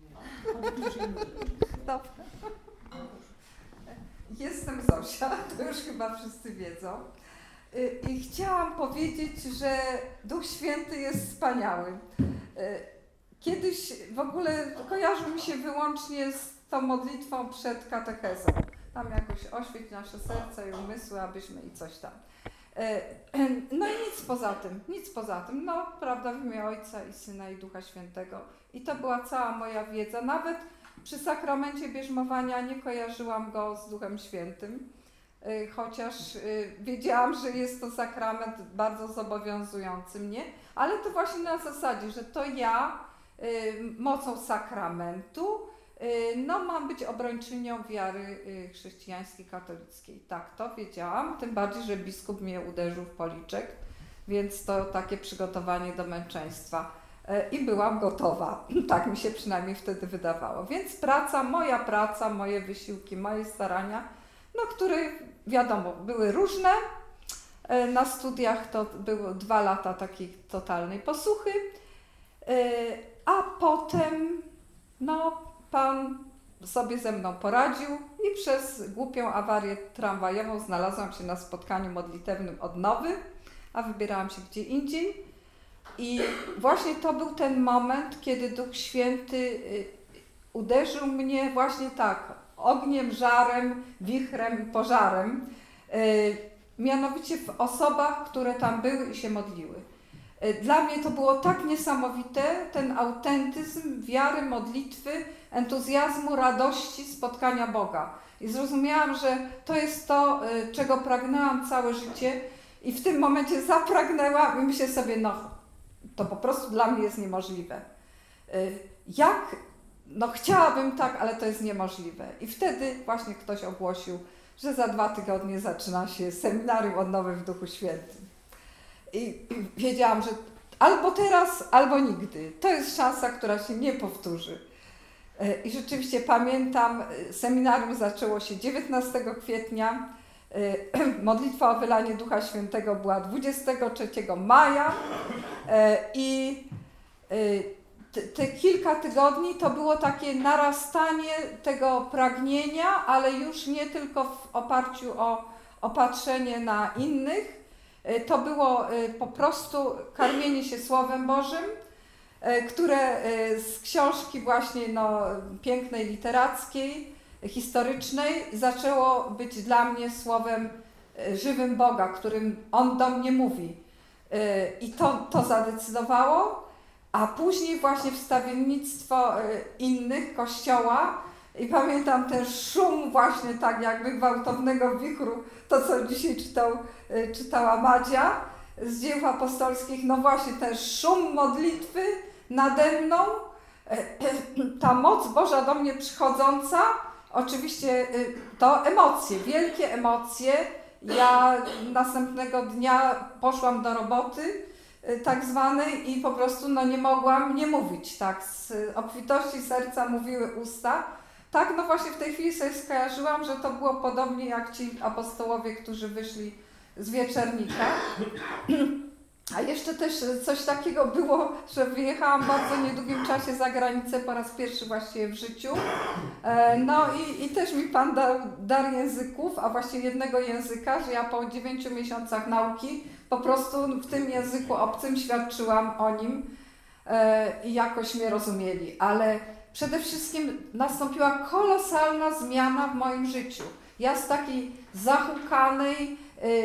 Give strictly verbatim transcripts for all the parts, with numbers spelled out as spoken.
Dobra. Jestem Zosia, to już chyba wszyscy wiedzą. I chciałam powiedzieć, że Duch Święty jest wspaniały. Kiedyś w ogóle kojarzył mi się wyłącznie z tą modlitwą przed katechezą. Tam jakoś oświeć nasze serca i umysły, abyśmy i coś tam. No i nic poza tym, nic poza tym. No, prawda, w imię Ojca i Syna i Ducha Świętego. I to była cała moja wiedza. Nawet przy sakramencie bierzmowania nie kojarzyłam go z Duchem Świętym. Chociaż wiedziałam, że jest to sakrament bardzo zobowiązujący mnie, ale to właśnie na zasadzie, że to ja mocą sakramentu no, mam być obrończynią wiary chrześcijańskiej, katolickiej. Tak, to wiedziałam, tym bardziej, że biskup mnie uderzył w policzek, więc to takie przygotowanie do męczeństwa. I byłam gotowa, tak mi się przynajmniej wtedy wydawało. Więc praca, moja praca, moje wysiłki, moje starania, no, które wiadomo, były różne. Na studiach to były dwa lata takiej totalnej posłuchy, a potem no, Pan sobie ze mną poradził i przez głupią awarię tramwajową znalazłam się na spotkaniu modlitewnym odnowy, a wybierałam się gdzie indziej. I właśnie to był ten moment, kiedy Duch Święty uderzył mnie właśnie tak, ogniem, żarem, wichrem i pożarem, mianowicie w osobach, które tam były i się modliły. Dla mnie to było tak niesamowite, ten autentyzm wiary, modlitwy, entuzjazmu, radości spotkania Boga. I zrozumiałam, że to jest to, czego pragnęłam całe życie i w tym momencie zapragnęłam i myślę sobie, no to po prostu dla mnie jest niemożliwe. Jak? No chciałabym tak, ale to jest niemożliwe. I wtedy właśnie ktoś ogłosił, że za dwa tygodnie zaczyna się seminarium odnowy w Duchu Świętym. I, I wiedziałam, że albo teraz, albo nigdy. To jest szansa, która się nie powtórzy. I rzeczywiście pamiętam, seminarium zaczęło się dziewiętnastego kwietnia, modlitwa o wylanie Ducha Świętego była dwudziestego trzeciego maja i te, te kilka tygodni to było takie narastanie tego pragnienia, ale już nie tylko w oparciu o opatrzenie na innych. To było po prostu karmienie się Słowem Bożym, które z książki właśnie no, pięknej, literackiej, historycznej zaczęło być dla mnie słowem żywym Boga, którym On do mnie mówi. I to, to zadecydowało, a później właśnie wstawiennictwo innych Kościoła i pamiętam ten szum właśnie tak jakby gwałtownego wichru, to co dzisiaj czytał, czytała Madzia z dzieł apostolskich, no właśnie ten szum modlitwy nade mną, ta moc Boża do mnie przychodząca, oczywiście to emocje, wielkie emocje. Ja następnego dnia poszłam do roboty tak zwanej i po prostu no, nie mogłam nie mówić, tak, z obfitości serca mówiły usta. Tak, no właśnie w tej chwili sobie skojarzyłam, że to było podobnie jak ci apostołowie, którzy wyszli z wieczernika. A jeszcze też coś takiego było, że wyjechałam w bardzo niedługim czasie za granicę po raz pierwszy właściwie w życiu. No i, i też mi Pan dał dar języków, a właściwie jednego języka, że ja po dziewięciu miesiącach nauki po prostu w tym języku obcym świadczyłam o nim i jakoś mnie rozumieli. Ale przede wszystkim nastąpiła kolosalna zmiana w moim życiu. Ja z takiej zahukanej,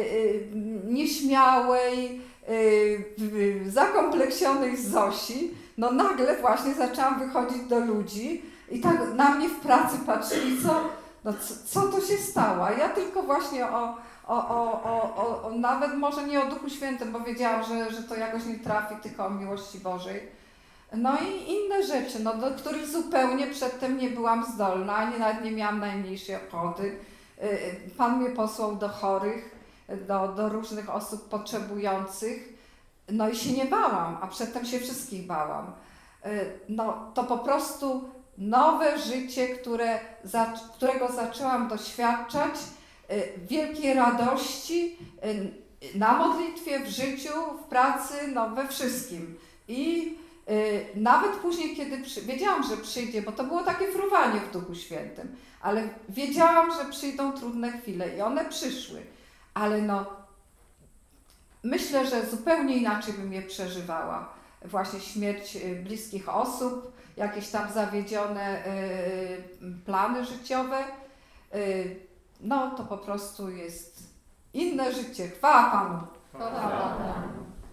nieśmiałej, zakompleksionej Zosi, no nagle właśnie zaczęłam wychodzić do ludzi i tak na mnie w pracy patrzyli, co, no co, co to się stało. Ja tylko właśnie o, o, o, o, o, nawet może nie o Duchu Świętym, bo wiedziałam, że, że to jakoś nie trafi, tylko o miłości Bożej. No i inne rzeczy, no, do których zupełnie przedtem nie byłam zdolna, ani nawet nie miałam najmniejszej ochoty. Pan mnie posłał do chorych, do, do różnych osób potrzebujących, no i się nie bałam, a przedtem się wszystkich bałam. No to po prostu nowe życie, które, za, którego zaczęłam doświadczać, wielkiej radości na modlitwie, w życiu, w pracy, no we wszystkim. I Nawet później, kiedy przy... wiedziałam, że przyjdzie, bo to było takie fruwanie w Duchu Świętym, ale wiedziałam, że przyjdą trudne chwile i one przyszły, ale no myślę, że zupełnie inaczej bym je przeżywała. Właśnie śmierć bliskich osób, jakieś tam zawiedzione plany życiowe, no to po prostu jest inne życie. Chwała Panu! Chwała Panu!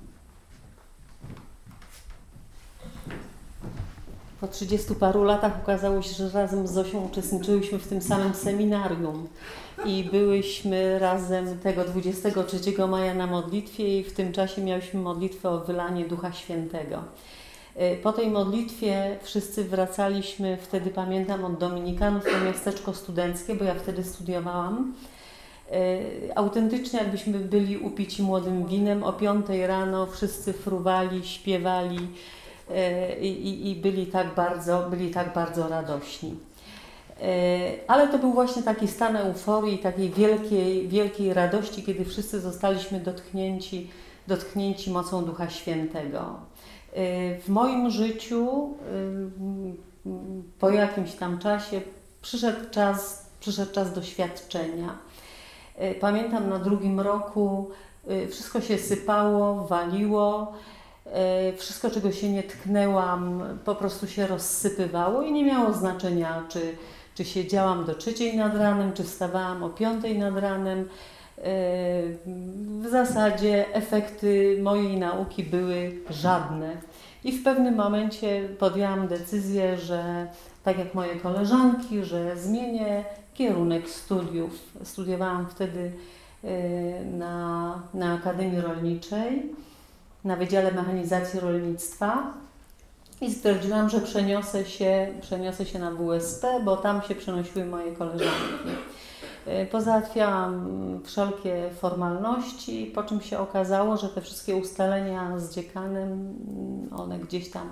Po trzydziestu paru latach okazało się, że razem z Zosią uczestniczyłyśmy w tym samym seminarium i byłyśmy razem tego dwudziestego trzeciego maja na modlitwie i w tym czasie miałyśmy modlitwę o wylanie Ducha Świętego. Po tej modlitwie wszyscy wracaliśmy, wtedy pamiętam, od Dominikanów do miasteczko studenckie, bo ja wtedy studiowałam. Autentycznie jakbyśmy byli upici młodym winem, o piątej rano wszyscy fruwali, śpiewali, I, i, i byli tak bardzo, byli tak bardzo radośni. Ale to był właśnie taki stan euforii, takiej wielkiej, wielkiej radości, kiedy wszyscy zostaliśmy dotknięci, dotknięci mocą Ducha Świętego. W moim życiu po jakimś tam czasie przyszedł czas, przyszedł czas doświadczenia. Pamiętam, na drugim roku wszystko się sypało, waliło. Wszystko, czego się nie tknęłam, po prostu się rozsypywało i nie miało znaczenia, czy, czy siedziałam do trzeciej nad ranem, czy wstawałam o piątej nad ranem. W zasadzie efekty mojej nauki były żadne. I w pewnym momencie podjęłam decyzję, że tak jak moje koleżanki, że zmienię kierunek studiów. Studiowałam wtedy na, na Akademii Rolniczej, na Wydziale Mechanizacji Rolnictwa i stwierdziłam, że przeniosę się, przeniosę się na W S P, bo tam się przenosiły moje koleżanki. Pozałatwiałam wszelkie formalności, po czym się okazało, że te wszystkie ustalenia z dziekanem, one gdzieś tam,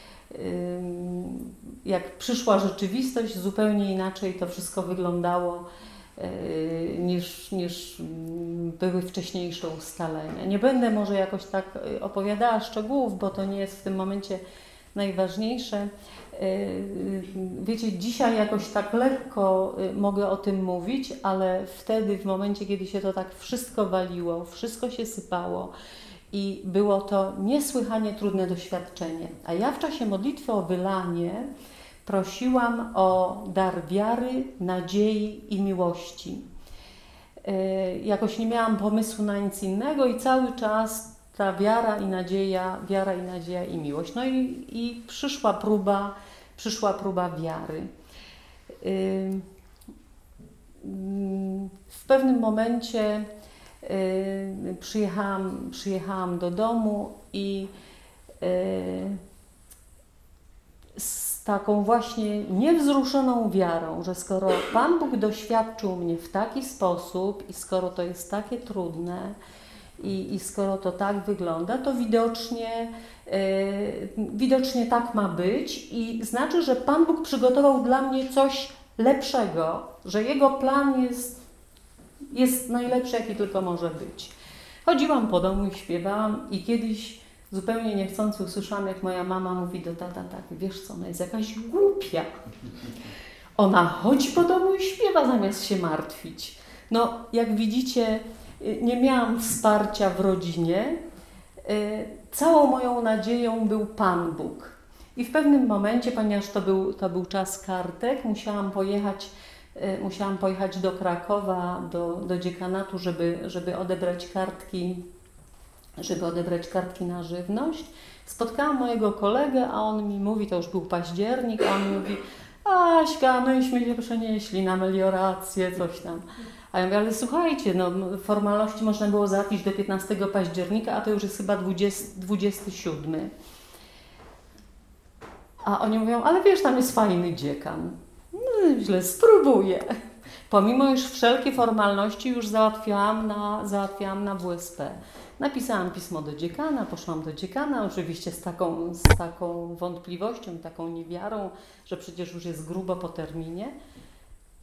jak przyszła rzeczywistość, zupełnie inaczej to wszystko wyglądało niż, niż były wcześniejsze ustalenia. Nie będę może jakoś tak opowiadała szczegółów, bo to nie jest w tym momencie najważniejsze. Wiecie, dzisiaj jakoś tak lekko mogę o tym mówić, ale wtedy, w momencie, kiedy się to tak wszystko waliło, wszystko się sypało i było to niesłychanie trudne doświadczenie. A ja w czasie modlitwy o wylanie prosiłam o dar wiary, nadziei i miłości. Jakoś nie miałam pomysłu na nic innego i cały czas ta wiara i nadzieja, wiara i nadzieja i miłość. No i, i przyszła próba, przyszła próba wiary. W pewnym momencie przyjechałam, przyjechałam do domu i z taką właśnie niewzruszoną wiarą, że skoro Pan Bóg doświadczył mnie w taki sposób i skoro to jest takie trudne i, i skoro to tak wygląda, to widocznie, yy, widocznie tak ma być i znaczy, że Pan Bóg przygotował dla mnie coś lepszego, że Jego plan jest, jest najlepszy, jaki tylko może być. Chodziłam po domu i śpiewałam i kiedyś zupełnie niechcący usłyszałam, jak moja mama mówi do tata, tak, wiesz co, ona jest jakaś głupia. Ona chodzi po domu i śpiewa, zamiast się martwić. No, jak widzicie, nie miałam wsparcia w rodzinie. Całą moją nadzieją był Pan Bóg. I w pewnym momencie, ponieważ to był, to był czas kartek, musiałam pojechać, musiałam pojechać do Krakowa, do, do dziekanatu, żeby, żeby odebrać kartki żeby odebrać kartki na żywność. Spotkałam mojego kolegę, a on mi mówi, to już był październik, a on mówi, Aśka, myśmy się przenieśli na meliorację, coś tam. A ja mówię, ale słuchajcie, no formalności można było załatwić do piętnastego października, a to już jest chyba dwudziestego siódmego. A oni mówią, ale wiesz, tam jest fajny dziekan. No źle, spróbuję. Pomimo już wszelkie formalności już załatwiałam na, załatwiałam na W S P. Napisałam pismo do dziekana, poszłam do dziekana, oczywiście z taką, z taką wątpliwością, taką niewiarą, że przecież już jest grubo po terminie.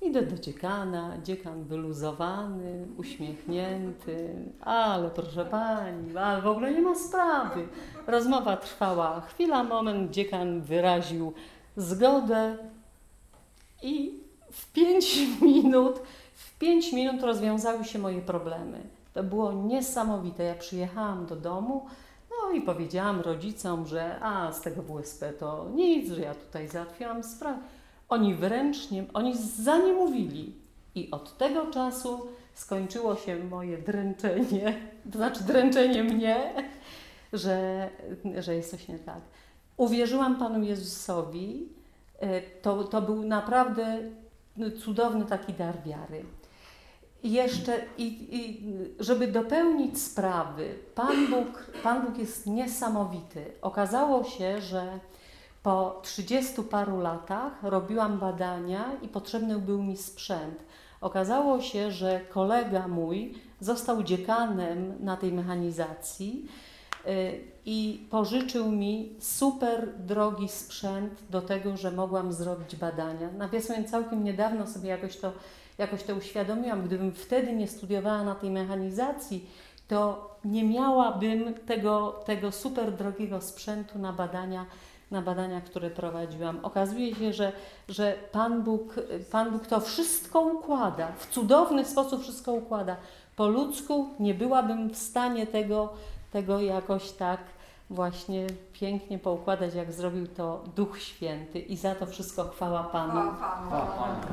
Idę do dziekana, dziekan wyluzowany, uśmiechnięty, ale proszę pani, ale w ogóle nie ma sprawy. Rozmowa trwała chwila, moment, dziekan wyraził zgodę i w pięć minut, w pięć minut rozwiązały się moje problemy. To było niesamowite. Ja przyjechałam do domu, no i powiedziałam rodzicom, że a z tego W S P to nic, że ja tutaj załatwiłam sprawę. Oni wręcz nie, oni za nie mówili. I od tego czasu skończyło się moje dręczenie, to znaczy dręczenie mnie, że, że jest coś nie tak. Uwierzyłam Panu Jezusowi, to, to był naprawdę cudowny taki dar wiary. I jeszcze, i, i, żeby dopełnić sprawy, Pan Bóg, Pan Bóg jest niesamowity. Okazało się, że po trzydziestu paru latach robiłam badania i potrzebny był mi sprzęt. Okazało się, że kolega mój został dziekanem na tej mechanizacji i pożyczył mi super drogi sprzęt do tego, że mogłam zrobić badania. Nawiasem całkiem niedawno sobie jakoś to, jakoś to uświadomiłam. Gdybym wtedy nie studiowała na tej mechanizacji, to nie miałabym tego, tego super drogiego sprzętu na badania, na badania, które prowadziłam. Okazuje się, że, że Pan Bóg, Pan Bóg to wszystko układa, w cudowny sposób wszystko układa. Po ludzku nie byłabym w stanie tego, tego jakoś tak właśnie pięknie poukładać, jak zrobił to Duch Święty. I za to wszystko chwała Panu. Chwała Panu.